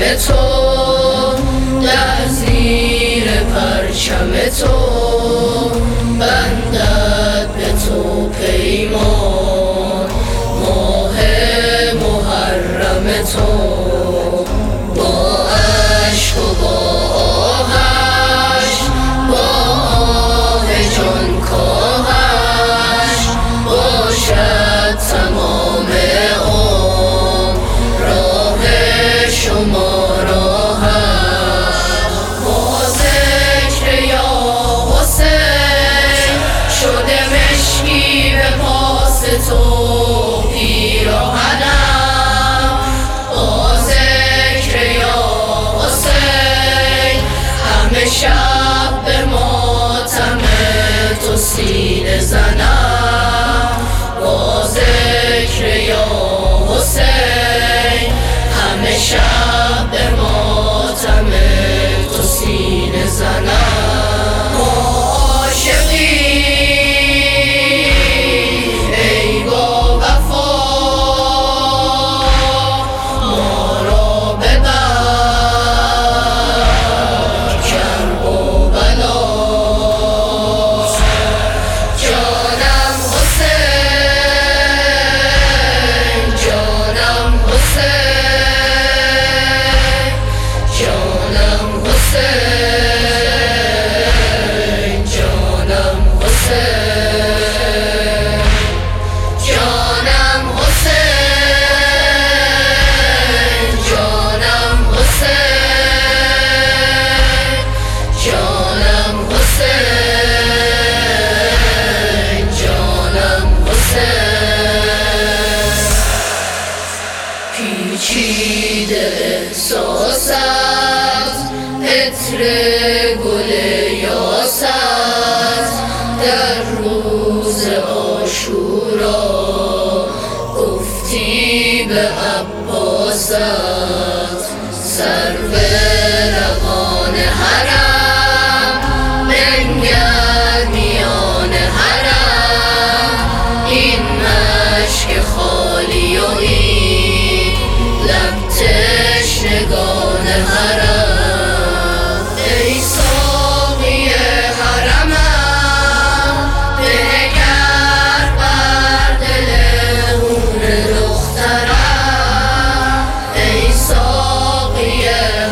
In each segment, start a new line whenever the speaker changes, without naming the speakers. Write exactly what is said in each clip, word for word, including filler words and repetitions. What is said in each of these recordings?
تو، در زیر پرچم تو، بندد به تو پیمان ماه محرم تو. با عشق و با آهش، با آه جان کاهش، باشد تمام عمر راه شما راهش. با ذکر یا حسین شده مشکی به پاس تو پیراهنم. با ذکر یا حسین همه شب به ماتم تو سینه زنم. با ذکر یا حسین همه شب به ماتم تو سینه زنم. ما عاشقیم ای با وفا، ما را ببر کرب و بلا. جانم حسین، جانم حسین، جانم حسین، جانم حسین، جانم حسین، جانم حسین، جانم حسین، جانم حسین. پیچیده احساست عطر گل یاست، در روز عاشورا گفتی به عباست. سرو روان حرم بنگر میان حرم، این مشک خالی و این لب تشنگان حرم. ای ساقی حرمم بنگر بر دل هور دخترم. ای ساقی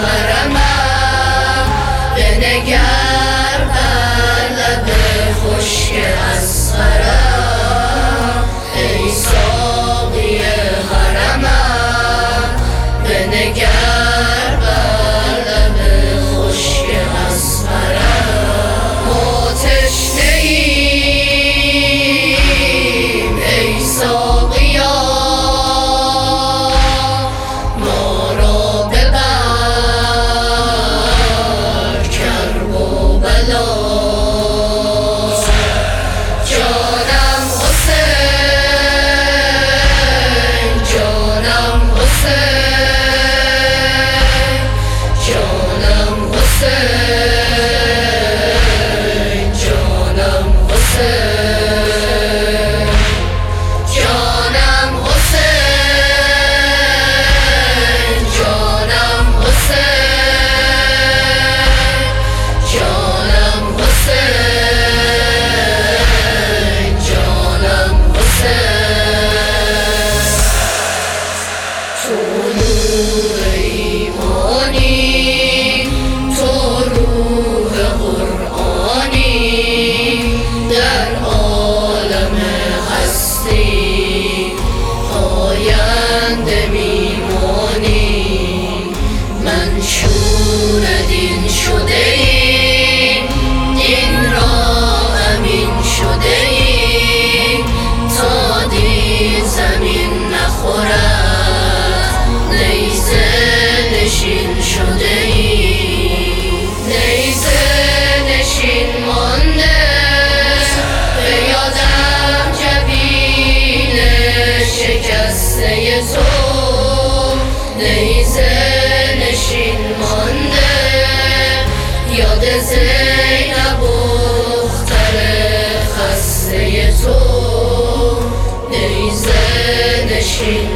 حرمم بنگر بر لب خشک اصغرم. ای ساقی حرمم بنگر بر لب خشک اصغرم. ما تشنه ایم ای ساقیا، ما را ببر کرب و بلا. جانم حسین، جانم حسین، جانم حسین، جانم حسین، جانم حسین، جانم حسین، جانم حسین، جانم حسین. تو نور ایمانی، تو روح قرآنی، در عالم هستی پاینده میمانی. منشور دین شده ای، دین را امین شده ای، تا دین زمین نخورد نیزه نشین شده ای. نیزه نشین مانده به یادم جبین شکسته تو. نیزه نشین مانده یاد زینب اختر خسته تو. نیزه نشین